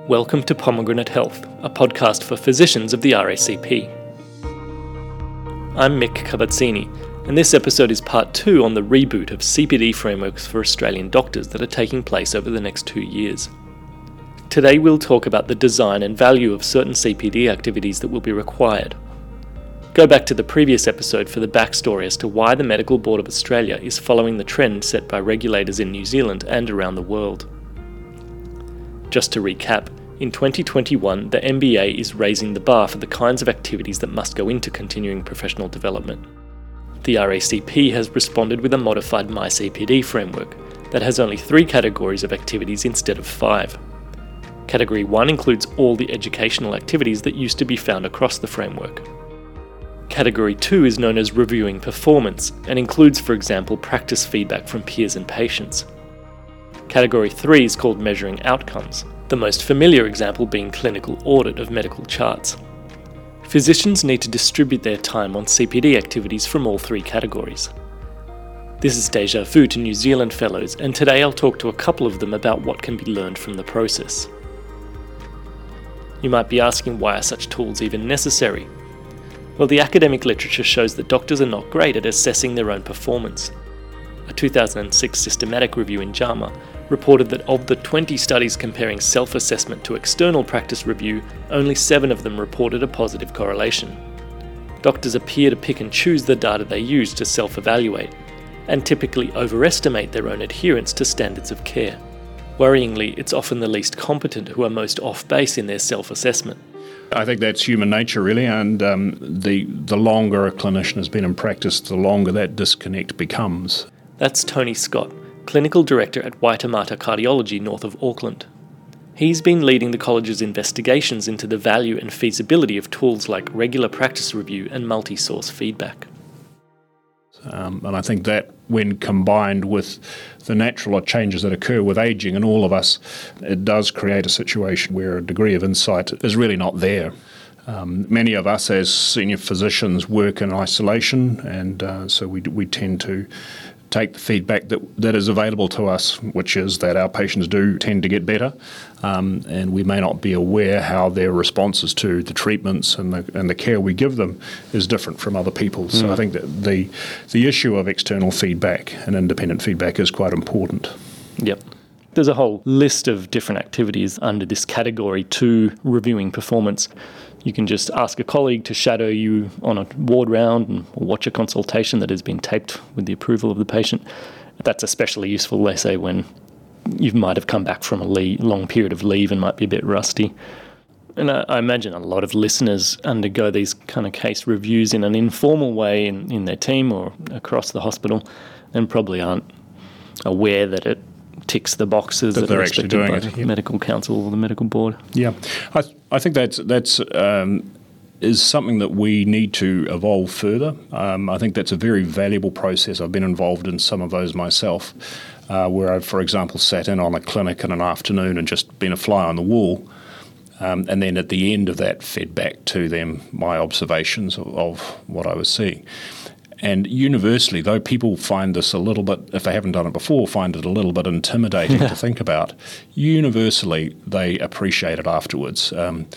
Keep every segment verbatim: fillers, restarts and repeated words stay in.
Welcome to Pomegranate Health, a podcast for physicians of the R A C P. I'm Mick Cavazzini, and this episode is part two on the reboot of C P D frameworks for Australian doctors that are taking place over the next two years. Today we'll talk about the design and value of certain C P D activities that will be required. Go back to the previous episode for the backstory as to why the Medical Board of Australia is following the trend set by regulators in New Zealand and around the world. Just to recap, in twenty twenty-one, the M B A is raising the bar for the kinds of activities that must go into continuing professional development. The R A C P has responded with a modified MyCPD framework that has only three categories of activities instead of five. Category one includes all the educational activities that used to be found across the framework. Category two is known as reviewing performance and includes, for example, practice feedback from peers and patients. Category three is called measuring outcomes, the most familiar example being clinical audit of medical charts. Physicians need to distribute their time on C P D activities from all three categories. This is déjà vu to New Zealand fellows, and today I'll talk to a couple of them about what can be learned from the process. You might be asking, why are such tools even necessary? Well, the academic literature shows that doctors are not great at assessing their own performance. A two thousand six systematic review in JAMA reported that of the twenty studies comparing self-assessment to external practice review, only seven of them reported a positive correlation. Doctors appear to pick and choose the data they use to self-evaluate, and typically overestimate their own adherence to standards of care. Worryingly, it's often the least competent who are most off-base in their self-assessment. I think that's human nature, really, and um, the the longer a clinician has been in practice, the longer that disconnect becomes. That's Tony Scott, Clinical Director at Waitemata Cardiology north of Auckland. He's been leading the college's investigations into the value and feasibility of tools like regular practice review and multi-source feedback. Um, and I think that, when combined with the natural changes that occur with ageing in all of us, it does create a situation where a degree of insight is really not there. Um, many of us as senior physicians work in isolation, and uh, so we we tend to take the feedback that, that is available to us, which is that our patients do tend to get better, um, and we may not be aware how their responses to the treatments and the and the care we give them is different from other people's. Mm. So I think that the the issue of external feedback and independent feedback is quite important. Yep. There's a whole list of different activities under this category two, reviewing performance. You can just ask a colleague to shadow you on a ward round and watch a consultation that has been taped with the approval of the patient. That's especially useful, they say, when you might have come back from a leave, long period of leave and might be a bit rusty. And I, I imagine a lot of listeners undergo these kind of case reviews in an informal way in, in their team or across the hospital, and probably aren't aware that it ticks the boxes that, that they're actually doing by it. The medical council or the medical board. Yeah, I I think that's that's um, is something that we need to evolve further. Um, I think that's a very valuable process. I've been involved in some of those myself, uh, where I've, for example, sat in on a clinic in an afternoon and just been a fly on the wall, um, and then at the end of that fed back to them my observations of, of what I was seeing. And universally, though people find this a little bit, if they haven't done it before, find it a little bit intimidating to think about, universally they appreciate it afterwards. Um,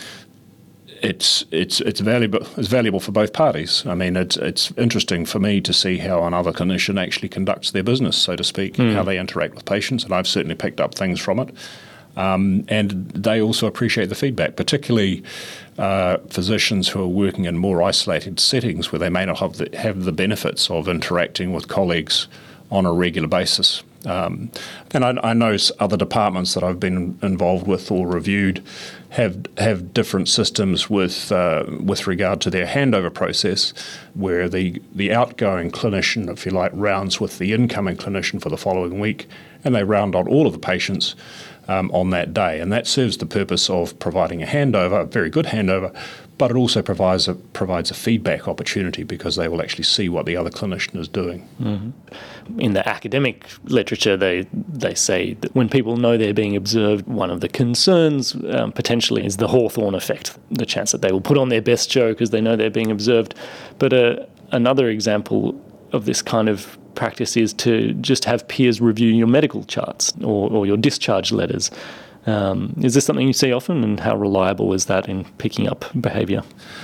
it's it's it's valuable it's valuable for both parties. I mean, it's it's interesting for me to see how another clinician actually conducts their business, so to speak, mm. how they interact with patients, and I've certainly picked up things from it. Um, and they also appreciate the feedback, particularly uh, physicians who are working in more isolated settings where they may not have the, have the benefits of interacting with colleagues on a regular basis. Um, and I, I know other departments that I've been involved with or reviewed have have different systems with uh, with regard to their handover process, where the, the outgoing clinician, if you like, rounds with the incoming clinician for the following week, and they round on all of the patients Um, on that day, and that serves the purpose of providing a handover, a very good handover, but it also provides a provides a feedback opportunity because they will actually see what the other clinician is doing. Mm-hmm. In the academic literature, they they say that when people know they're being observed, one of the concerns um, potentially is the Hawthorne effect, the chance that they will put on their best show because they know they're being observed. But uh, another example of this kind of practice is to just have peers review your medical charts or, or your discharge letters. Um, is this something you see often, and how reliable is that in picking up behaviour?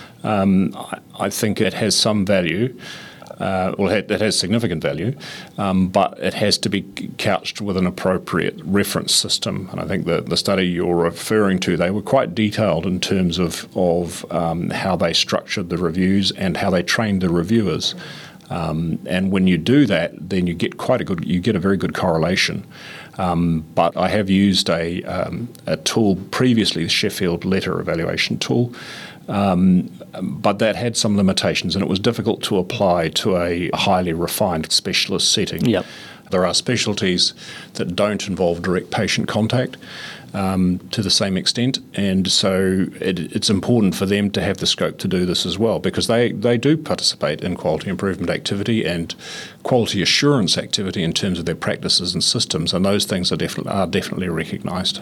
Um, I, I think it has some value. Uh, well, it, it has significant value, um, but it has to be couched with an appropriate reference system. And I think the, the study you're referring to, they were quite detailed in terms of, of um, how they structured the reviews and how they trained the reviewers. Um, and when you do that, then you get quite a good, you get a very good correlation. Um, but I have used a, um, a tool previously, the Sheffield Letter Evaluation Tool, um, but that had some limitations, and it was difficult to apply to a highly refined specialist setting. Yep. There are specialties that don't involve direct patient contact um, to the same extent, and so it, it's important for them to have the scope to do this as well, because they, they do participate in quality improvement activity and quality assurance activity in terms of their practices and systems, and those things are definitely are definitely recognised.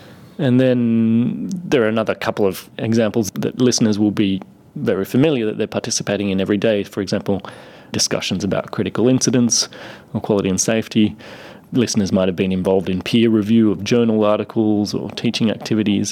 And then there are another couple of examples that listeners will be very familiar that they're participating in every day. For example, discussions about critical incidents or quality and safety. Listeners might have been involved in peer review of journal articles or teaching activities.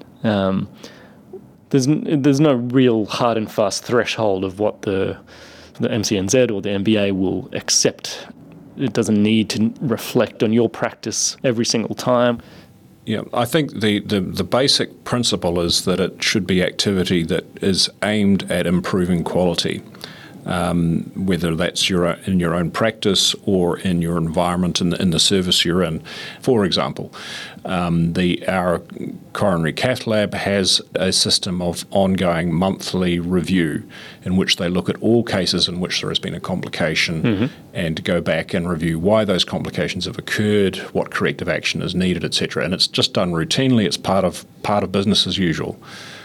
Um, there's there's no real hard and fast threshold of what the the M C N Z or the M B A will accept. It doesn't need to reflect on your practice every single time. Yeah, I think the, the, the basic principle is that it should be activity that is aimed at improving quality, um, whether that's your in your own practice or in your environment in the, in the service you're in. For example, um, the our coronary cath lab has a system of ongoing monthly review in which they look at all cases in which there has been a complication mm-hmm. and go back and review why those complications have occurred, what corrective action is needed, et cetera. And it's just done routinely. It's part of part of business as usual.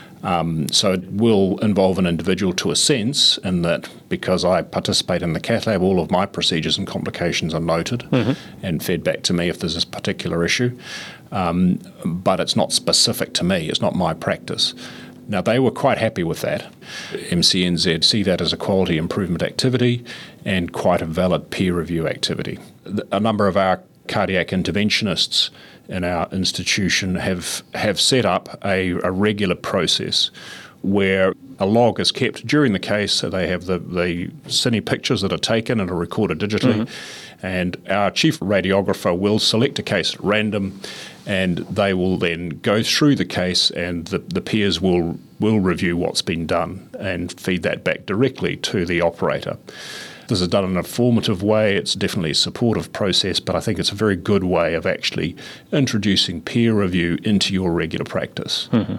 Um, so it will involve an individual to a sense, in that because I participate in the cath lab, all of my procedures and complications are noted mm-hmm. and fed back to me if there's a particular issue. Um, but it's not specific to me. It's not my practice. Now, they were quite happy with that. M C N Z see that as a quality improvement activity and quite a valid peer review activity. A number of our cardiac interventionists in our institution have have set up a, a regular process where a log is kept during the case. So they have the, the cine pictures that are taken and are recorded digitally. Mm-hmm. And our chief radiographer will select a case at random, and they will then go through the case, and the, the peers will will review what's been done and feed that back directly to the operator. This is done in a formative way. It's definitely a supportive process, but I think it's a very good way of actually introducing peer review into your regular practice. Mm-hmm.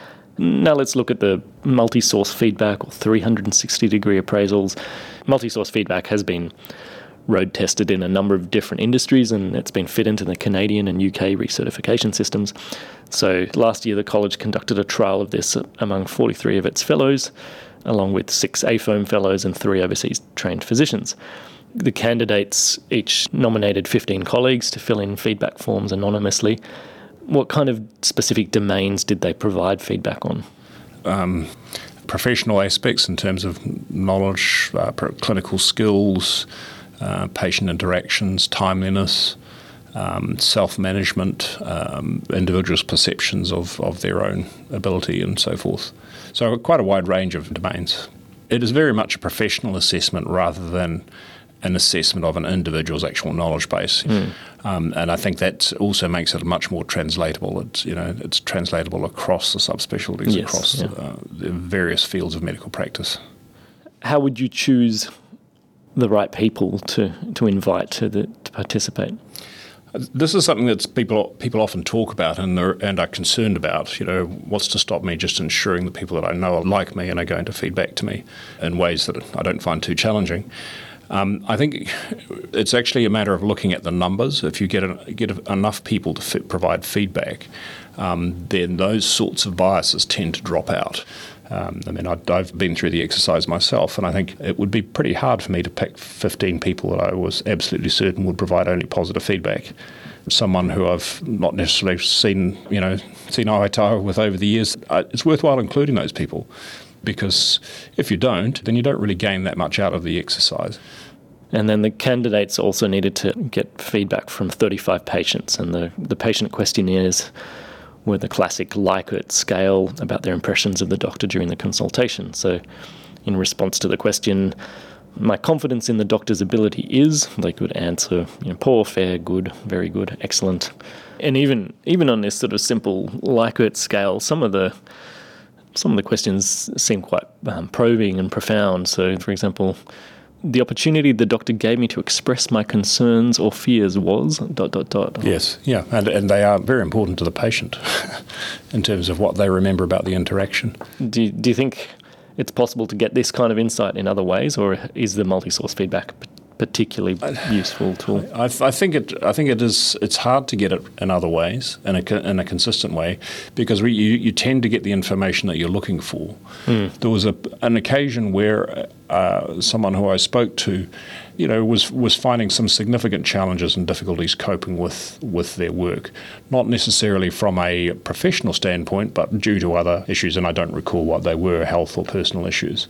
Now let's look at the multi-source feedback or three hundred sixty degree appraisals. Multi-source feedback has been road tested in a number of different industries, and it's been fit into the Canadian and U K recertification systems. So last year the college conducted a trial of this among forty-three of its fellows, along with six A F O A M fellows and three overseas trained physicians. The candidates each nominated fifteen colleagues to fill in feedback forms anonymously. What kind of specific domains did they provide feedback on? Um, professional aspects in terms of knowledge, uh, clinical skills, uh, patient interactions, timeliness, um, self-management, um, individuals' perceptions of, of their own ability and so forth. So quite a wide range of domains. It is very much a professional assessment rather than an assessment of an individual's actual knowledge base. Mm. Um, and I think that also makes it much more translatable. It's, you know, it's translatable across the subspecialties, yes, across yeah. uh, the various fields of medical practice. How would you choose the right people to, to invite to, the, to participate? This is something that people people often talk about and are, and are concerned about. You know, what's to stop me just ensuring the people that I know are like me and are going to feed back to me in ways that I don't find too challenging. Um, I think it's actually a matter of looking at the numbers. If you get a, get enough people to fit, provide feedback, um, then those sorts of biases tend to drop out. Um, I mean, I, I've been through the exercise myself, and I think it would be pretty hard for me to pick fifteen people that I was absolutely certain would provide only positive feedback. Someone who I've not necessarily seen, you know, seen eye to eye with over the years, it's worthwhile including those people, because if you don't, then you don't really gain that much out of the exercise. And then the candidates also needed to get feedback from thirty-five patients, and the, the patient questionnaires were the classic Likert scale about their impressions of the doctor during the consultation. So in response to the question, my confidence in the doctor's ability is, they could answer, you know, poor, fair, good, very good, excellent. And even even on this sort of simple Likert scale, some of the some of the questions seem quite um, probing and profound. So, for example, the opportunity the doctor gave me to express my concerns or fears was dot dot dot. Yes, yeah, and and they are very important to the patient in terms of what they remember about the interaction. Do you, do you think it's possible to get this kind of insight in other ways, or is the multi-source feedback particularly useful tool? I, I think it. I think it is. It's hard to get it in other ways, in a in a consistent way, because we, you you tend to get the information that you're looking for. Mm. There was a an occasion where uh, someone who I spoke to, you know, was was finding some significant challenges and difficulties coping with with their work, not necessarily from a professional standpoint, but due to other issues, and I don't recall what they were, health or personal issues.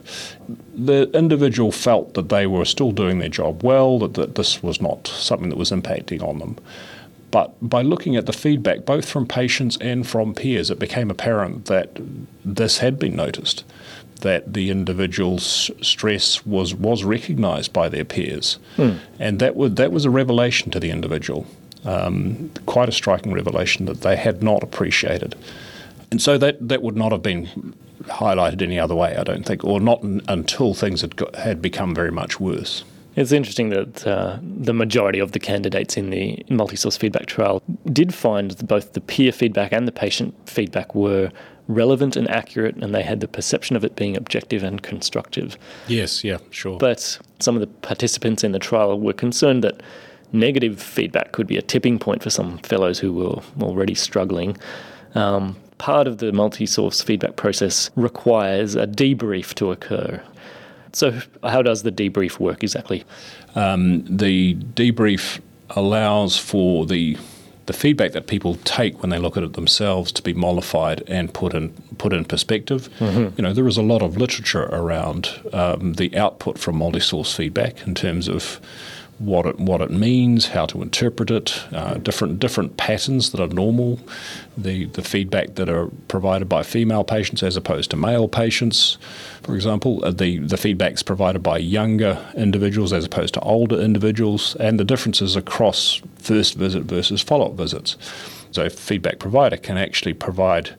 The individual felt that they were still doing their job well, that, that this was not something that was impacting on them. But by looking at the feedback, both from patients and from peers, it became apparent that this had been noticed, that the individual's stress was, was recognised by their peers. Hmm. And that, would, that was a revelation to the individual, um, quite a striking revelation that they had not appreciated. And so that, that would not have been highlighted any other way, I don't think, or not n- until things had got, had become very much worse. It's interesting that uh, the majority of the candidates in the multi-source feedback trial did find that both the peer feedback and the patient feedback were relevant and accurate, and they had the perception of it being objective and constructive. Yes, yeah, sure. But some of the participants in the trial were concerned that negative feedback could be a tipping point for some fellows who were already struggling. Um, part of the multi-source feedback process requires a debrief to occur. So how does the debrief work exactly? Um, the debrief allows for the the feedback that people take when they look at it themselves to be mollified and put in put in perspective. Mm-hmm. You know, there is a lot of literature around um, the output from multi-source feedback in terms of what it what it means, how to interpret it, uh, different different patterns that are normal, the the feedback that are provided by female patients as opposed to male patients, for example, uh, the the feedbacks provided by younger individuals as opposed to older individuals, and the differences across first visit versus follow-up visits. So a feedback provider can actually provide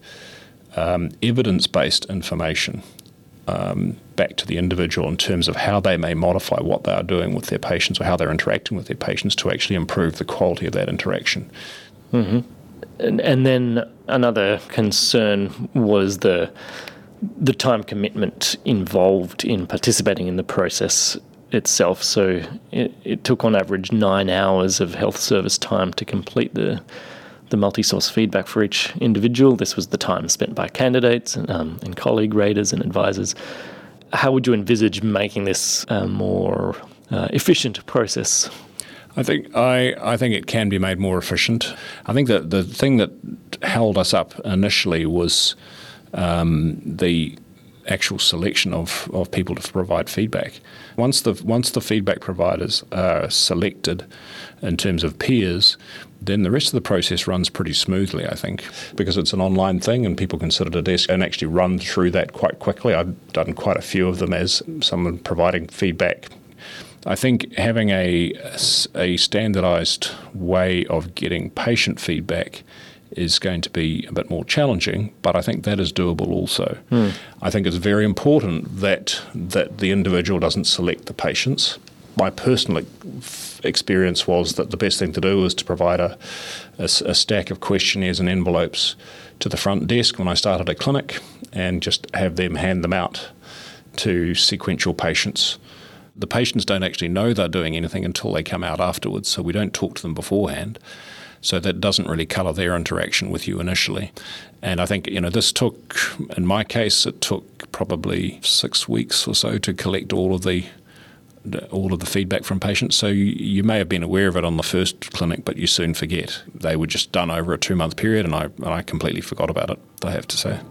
um, evidence-based information Um, back to the individual in terms of how they may modify what they are doing with their patients or how they're interacting with their patients to actually improve the quality of that interaction. Mm-hmm. And, and then another concern was the the time commitment involved in participating in the process itself. So it, it took on average nine hours of health service time to complete the the multi-source feedback for each individual. This was the time spent by candidates and, um, and colleague raters and advisors. How would you envisage making this a more uh, efficient process? I think I, I think it can be made more efficient. I think that the thing that held us up initially was um, the actual selection of, of people to provide feedback. Once the once the feedback providers are selected in terms of peers, then the rest of the process runs pretty smoothly, I think, because it's an online thing and people can sit at a desk and actually run through that quite quickly. I've done quite a few of them as someone providing feedback. I think having a, a standardised way of getting patient feedback is going to be a bit more challenging, but I think that is doable also. Mm. I think it's very important that that the individual doesn't select the patients. My personal experience was that the best thing to do was to provide a, a, a stack of questionnaires and envelopes to the front desk when I started a clinic and just have them hand them out to sequential patients. The patients don't actually know they're doing anything until they come out afterwards, so we don't talk to them beforehand. So that doesn't really colour their interaction with you initially. And I think, you know, this took, in my case, it took probably six weeks or so to collect all of the all of the feedback from patients. So you, you may have been aware of it on the first clinic, but you soon forget. They were just done over a two-month period, and I and I completely forgot about it, I have to say.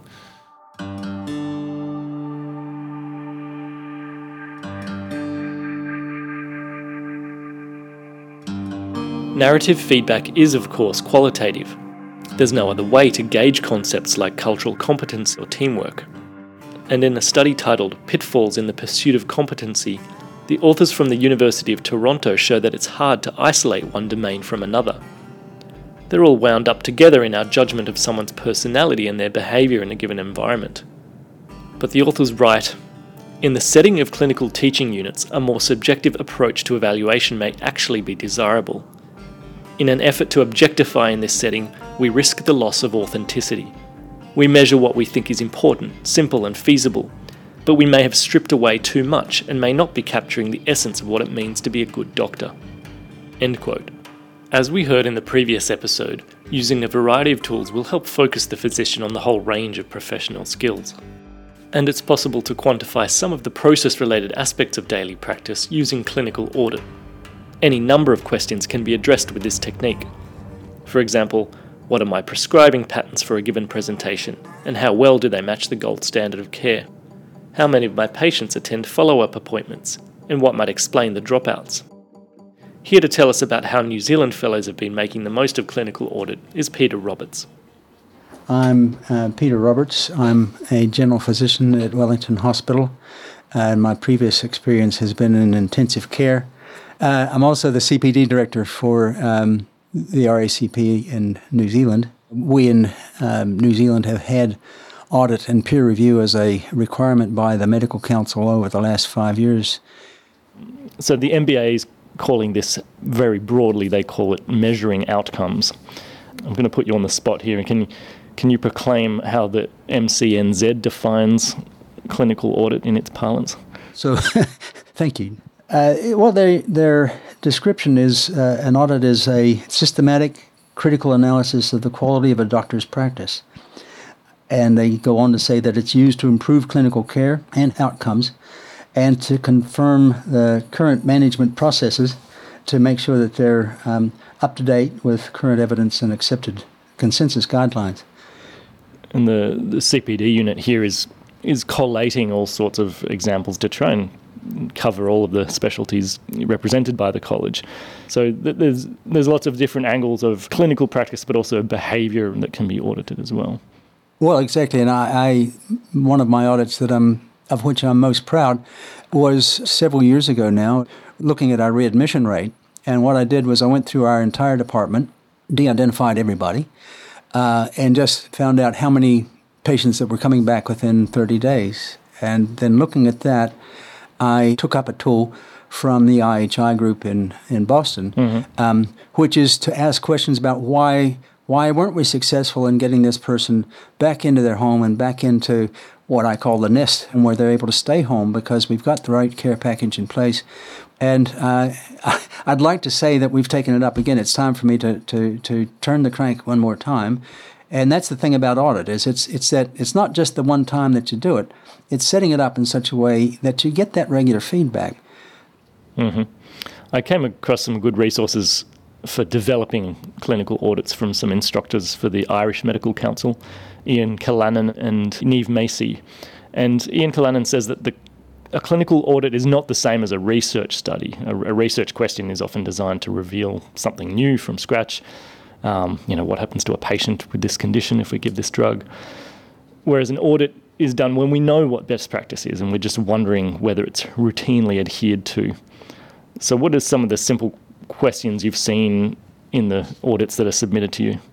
Narrative feedback is, of course, qualitative. There's no other way to gauge concepts like cultural competence or teamwork. And in a study titled Pitfalls in the Pursuit of Competency, the authors from the University of Toronto show that it's hard to isolate one domain from another. They're all wound up together in our judgment of someone's personality and their behaviour in a given environment. But the authors write, in the setting of clinical teaching units, a more subjective approach to evaluation may actually be desirable. In an effort to objectify in this setting, we risk the loss of authenticity. We measure what we think is important, simple and feasible, but we may have stripped away too much and may not be capturing the essence of what it means to be a good doctor. End quote. As we heard in the previous episode, using a variety of tools will help focus the physician on the whole range of professional skills. And it's possible to quantify some of the process-related aspects of daily practice using clinical audit. Any number of questions can be addressed with this technique. For example, what are my prescribing patterns for a given presentation, and how well do they match the gold standard of care? How many of my patients attend follow-up appointments, and what might explain the dropouts? Here to tell us about how New Zealand fellows have been making the most of clinical audit is Peter Roberts. I'm uh, Peter Roberts. I'm a general physician at Wellington Hospital, uh, and my previous experience has been in intensive care. Uh, I'm also the C P D director for um, the R A C P in New Zealand. We in um, New Zealand have had audit and peer review as a requirement by the Medical Council over the last five years. So the M B A is calling this very broadly, they call it measuring outcomes. I'm going to put you on the spot here. Can you, can you proclaim how the M C N Z defines clinical audit in its parlance? So, thank you. Uh, well, their, their description is uh, an audit is a systematic, critical analysis of the quality of a doctor's practice. And they go on to say that it's used to improve clinical care and outcomes and to confirm the current management processes to make sure that they're um, up to date with current evidence and accepted consensus guidelines. And the, the C P D unit here is is collating all sorts of examples to try and cover all of the specialties represented by the college. So th- there's there's lots of different angles of clinical practice, but also behaviour that can be audited as well. Well, exactly. And I, I one of my audits that I'm of which I'm most proud was several years ago now, looking at our readmission rate. And what I did was I went through our entire department, de-identified everybody, uh, and just found out how many patients that were coming back within thirty days. And then looking at that, I took up a tool from the I H I group in, in Boston, mm-hmm. um, which is to ask questions about why why weren't we successful in getting this person back into their home and back into what I call the nest, and where they're able to stay home because we've got the right care package in place. And uh, I'd like to say that we've taken it up again. It's time for me to, to, to turn the crank one more time. And that's the thing about audit, is it's it's that it's not just the one time that you do it. It's setting it up in such a way that you get that regular feedback. Mm-hmm. I came across some good resources for developing clinical audits from some instructors for the Irish Medical Council, Ian Callanan and Niamh Macy. And Ian Callanan says that the a clinical audit is not the same as a research study. A, a research question is often designed to reveal something new from scratch. Um, you know, what happens to a patient with this condition if we give this drug? Whereas an audit is done when we know what best practice is and we're just wondering whether it's routinely adhered to. So what are some of the simple questions you've seen in the audits that are submitted to you?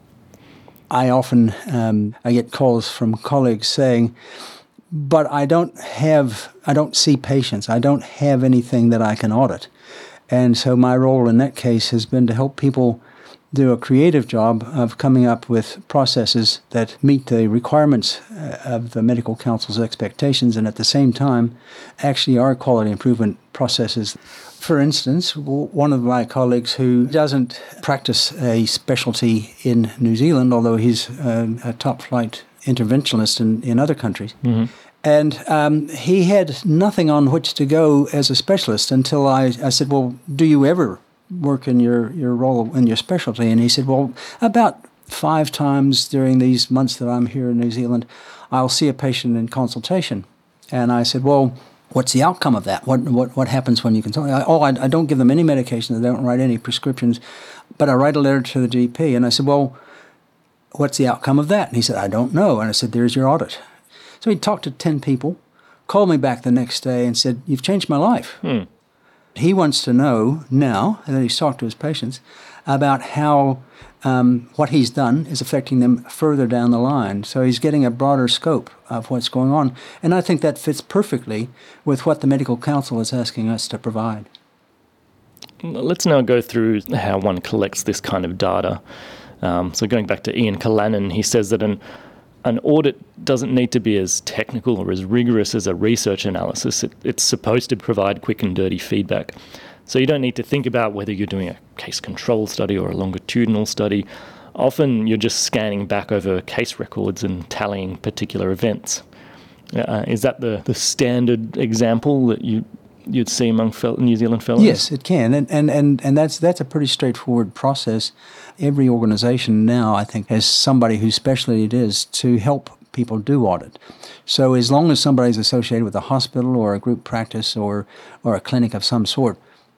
I often um, I get calls from colleagues saying, but I don't have, I don't see patients. I don't have anything that I can audit. And so my role in that case has been to help people do a creative job of coming up with processes that meet the requirements of the Medical Council's expectations and at the same time actually are quality improvement processes. For instance, one of my colleagues who doesn't practice a specialty in New Zealand, although he's a, a top-flight interventionist in, in other countries, mm-hmm. and um, he had nothing on which to go as a specialist until I, I said, well, do you ever work in your, your role in your specialty? And he said, well, about five times during these months that I'm here in New Zealand, I'll see a patient in consultation. And I said, well, what's the outcome of that? What what what happens when you consult? I, oh, I, I don't give them any medications. I don't write any prescriptions, but I write a letter to the G P. And I said, well, what's the outcome of that? And he said, I don't know. And I said, there's your audit. So he talked to ten people, called me back the next day and said, you've changed my life. Hmm. He wants to know now, and then he's talked to his patients, about how um, what he's done is affecting them further down the line. So he's getting a broader scope of what's going on. And I think that fits perfectly with what the medical council is asking us to provide. Let's now go through how one collects this kind of data. Um, so going back to Ian Callanan, he says that an An audit doesn't need to be as technical or as rigorous as a research analysis. It, it's supposed to provide quick and dirty feedback. So you don't need to think about whether you're doing a case control study or a longitudinal study. Often you're just scanning back over case records and tallying particular events. Uh, is that the, the standard example that you, you'd see among fel- New Zealand fellows? Yes, it can. And, and, and, and that's, that's a pretty straightforward process. Every organization now, I think, has somebody whose specialty it is to help people do audit. So as long as somebody's associated with a hospital or a group practice or, or a clinic of some sort,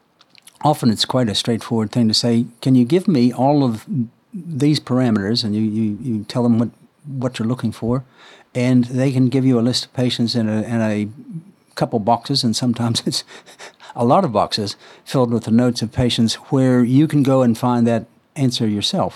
often it's quite a straightforward thing to say, can you give me all of these parameters? And you, you, you tell them what, what you're looking for, and they can give you a list of patients in a, in a couple boxes, and sometimes it's a lot of boxes filled with the notes of patients where you can go and find that answer yourself.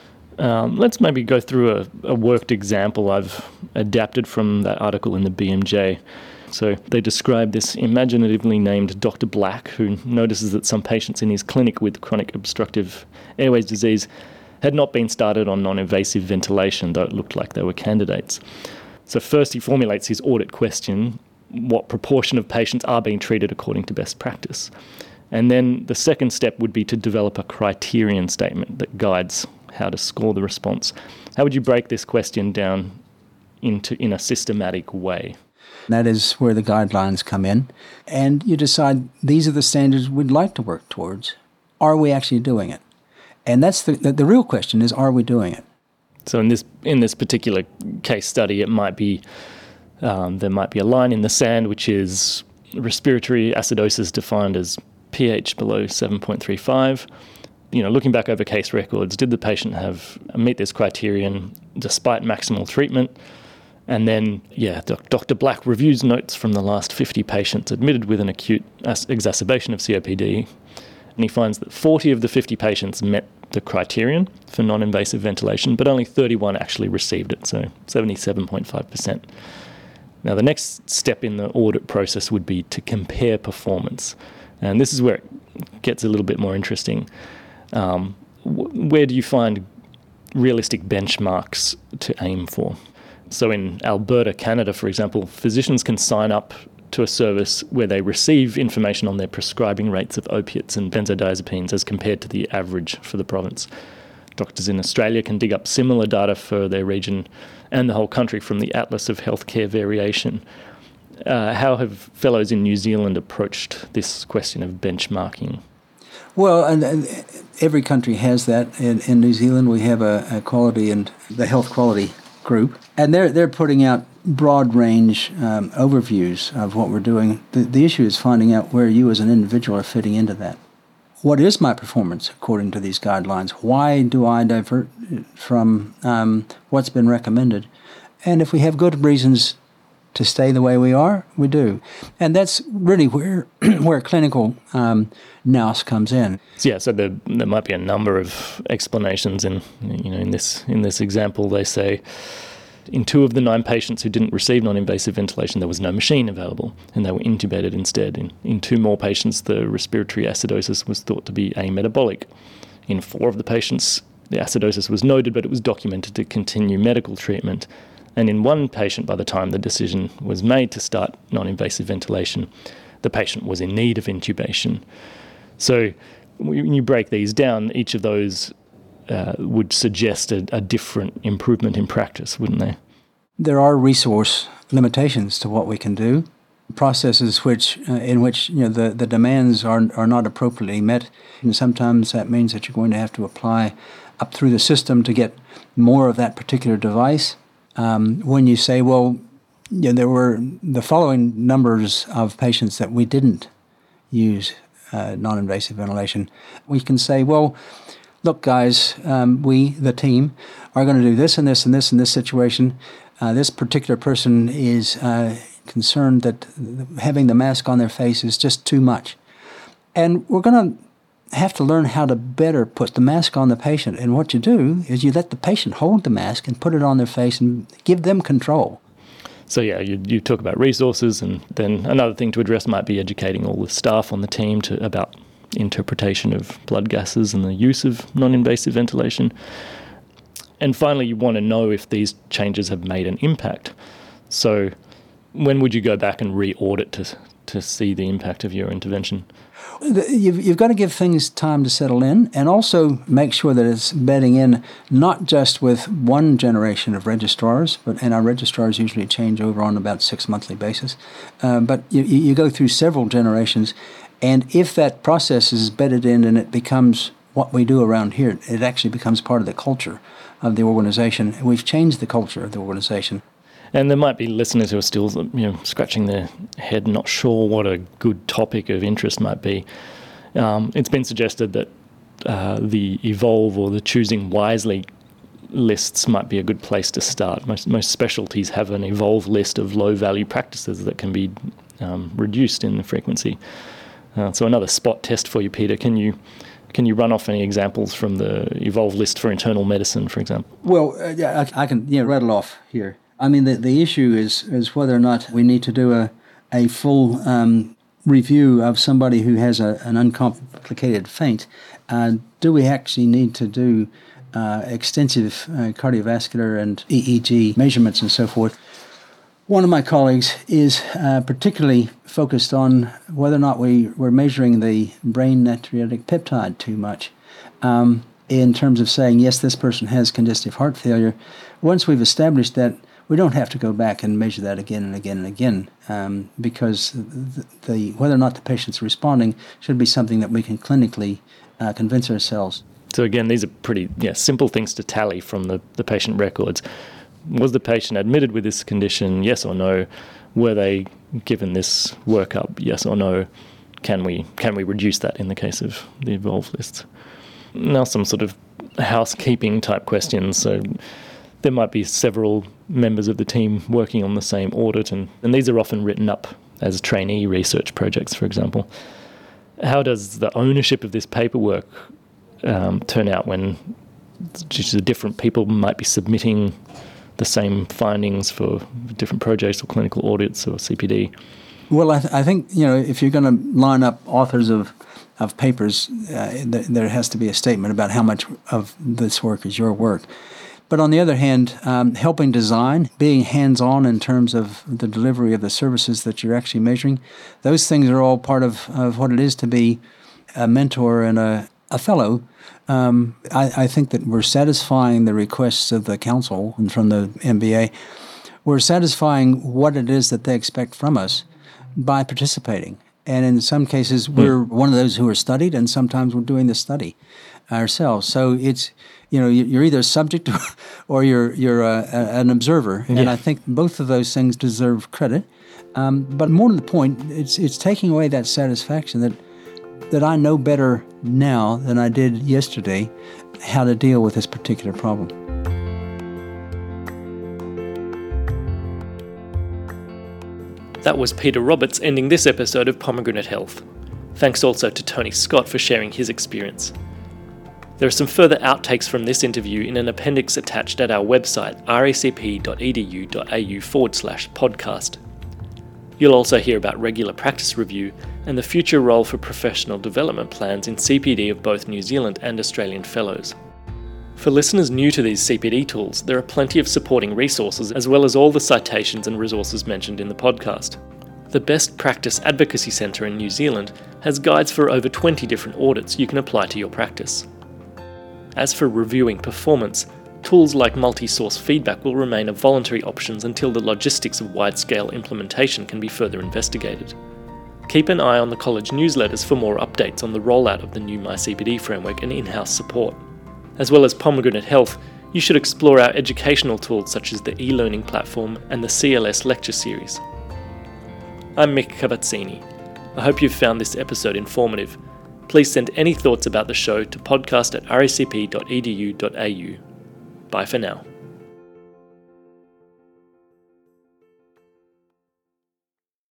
Um, let's maybe go through a, a worked example I've adapted from that article in the B M J. So they describe this imaginatively named Doctor Black, who notices that some patients in his clinic with chronic obstructive airways disease had not been started on non-invasive ventilation, though it looked like they were candidates. So first he formulates his audit question: what proportion of patients are being treated according to best practice? And then the second step would be to develop a criterion statement that guides how to score the response. How would you break this question down into in a systematic way? That is where the guidelines come in. And you decide these are the standards we'd like to work towards. Are we actually doing it? And that's the, the, the real question is, are we doing it? So in this in this particular case study, it might be um, there might be a line in the sand which is respiratory acidosis defined as pH below seven point three five. You know, looking back over case records, did the patient have meet this criterion despite maximal treatment? And then, yeah, Doctor Black reviews notes from the last fifty patients admitted with an acute exacerbation of C O P D, and he finds that forty of the fifty patients met the criterion for non-invasive ventilation, but only thirty-one actually received it, so seventy-seven point five percent. Now, the next step in the audit process would be to compare performance. And this is where it gets a little bit more interesting. Um, wh- where do you find realistic benchmarks to aim for? So in Alberta, Canada, for example, physicians can sign up to a service where they receive information on their prescribing rates of opiates and benzodiazepines as compared to the average for the province. Doctors in Australia can dig up similar data for their region and the whole country from the Atlas of Healthcare Variation. Uh, how have fellows in New Zealand approached this question of benchmarking? Well, and, and every country has that. In, in New Zealand, we have a, a quality and the health quality group, and they're they're putting out broad range um, overviews of what we're doing. The, the issue is finding out where you as an individual are fitting into that. What is my performance according to these guidelines? Why do I divert from um, what's been recommended? And if we have good reasons to stay the way we are, we do. And that's really where where clinical um, N A U S comes in. So yeah, so there, there might be a number of explanations. In you know, in this in this example, they say in two of the nine patients who didn't receive non-invasive ventilation, there was no machine available, and they were intubated instead. In, in two more patients, the respiratory acidosis was thought to be ametabolic. In four of the patients, the acidosis was noted, but it was documented to continue medical treatment. And in one patient, by the time the decision was made to start non-invasive ventilation, the patient was in need of intubation. So when you break these down, each of those uh, would suggest a, a different improvement in practice, wouldn't they? There are resource limitations to what we can do. Processes which, uh, in which you know the, the demands are are not appropriately met, and sometimes that means that you're going to have to apply up through the system to get more of that particular device. Um, when you say, well, yeah, there were the following numbers of patients that we didn't use uh, non-invasive ventilation. We can say, well, look, guys, um, we, the team, are going to do this and this and this in this situation. Uh, this particular person is uh, concerned that having the mask on their face is just too much. And we're going to have to learn how to better put the mask on the patient. And what you do is you let the patient hold the mask and put it on their face and give them control. So yeah, you, you talk about resources, and then another thing to address might be educating all the staff on the team to about interpretation of blood gases and the use of non-invasive ventilation. And finally, you want to know if these changes have made an impact. So when would you go back and re-audit to to see the impact of your intervention? You've, you've got to give things time to settle in, and also make sure that it's bedding in not just with one generation of registrars, but and our registrars usually change over on about six monthly basis. Uh, but you, you go through several generations, and if that process is bedded in and it becomes what we do around here, it actually becomes part of the culture of the organization. We've changed the culture of the organization. And there might be listeners who are still, you know, scratching their head, not sure what a good topic of interest might be. Um, it's been suggested that uh, the Evolve or the Choosing Wisely lists might be a good place to start. Most, most specialties have an Evolve list of low-value practices that can be um, reduced in the frequency. Uh, so another spot test for you, Peter. Can you can you run off any examples from the Evolve list for internal medicine, for example? Well, uh, yeah, I, I can yeah, rattle off here. I mean, the, the issue is is whether or not we need to do a, a full um, review of somebody who has a, an uncomplicated faint. Uh, do we actually need to do uh, extensive uh, cardiovascular and E E G measurements and so forth? One of my colleagues is uh, particularly focused on whether or not we, we're measuring the brain natriuretic peptide too much. Um, in terms of saying, yes, this person has congestive heart failure. Once we've established that, we don't have to go back and measure that again and again and again, um, because the, the whether or not the patient's responding should be something that we can clinically uh, convince ourselves. So again, these are pretty yeah, simple things to tally from the, the patient records. Was the patient admitted with this condition, yes or no? Were they given this workup, yes or no? Can we can we reduce that in the case of the Evolve lists? Now some sort of housekeeping type questions. So there might be several members of the team working on the same audit, and, and these are often written up as trainee research projects, for example. How does the ownership of this paperwork um, turn out when just the different people might be submitting the same findings for different projects or clinical audits or C P D? Well, I, th- I think, you know, if you're going to line up authors of, of papers, uh, th- there has to be a statement about how much of this work is your work. But on the other hand, um, helping design, being hands-on in terms of the delivery of the services that you're actually measuring, those things are all part of, of what it is to be a mentor and a, a fellow. Um, I, I think that we're satisfying the requests of the council and from the M B A. We're satisfying what it is that they expect from us by participating. And in some cases, we're mm. one of those who are studied, and sometimes we're doing the study ourselves. So it's, you know, you're either a subject or you're you're a, a, an observer. And yeah. I think both of those things deserve credit. Um, but more to the point, it's it's taking away that satisfaction that that I know better now than I did yesterday how to deal with this particular problem. That was Peter Roberts ending this episode of Pomegranate Health. Thanks also to Tony Scott for sharing his experience. There are some further outtakes from this interview in an appendix attached at our website, recp.edu.au forward slash podcast. You'll also hear about regular practice review and the future role for professional development plans in C P D of both New Zealand and Australian fellows. For listeners new to these C P D tools, there are plenty of supporting resources as well as all the citations and resources mentioned in the podcast. The Best Practice Advocacy Centre in New Zealand has guides for over twenty different audits you can apply to your practice. As for reviewing performance, tools like multi-source feedback will remain a voluntary option until the logistics of wide-scale implementation can be further investigated. Keep an eye on the college newsletters for more updates on the rollout of the new MyCPD framework and in-house support. As well as Pomegranate Health, You should explore our educational tools such as the e-learning platform and the C L S lecture series. I'm Mick Cavazzini. I hope you've found this episode informative. Please send any thoughts about the show to podcast at r a c p dot e d u dot a u. Bye for now.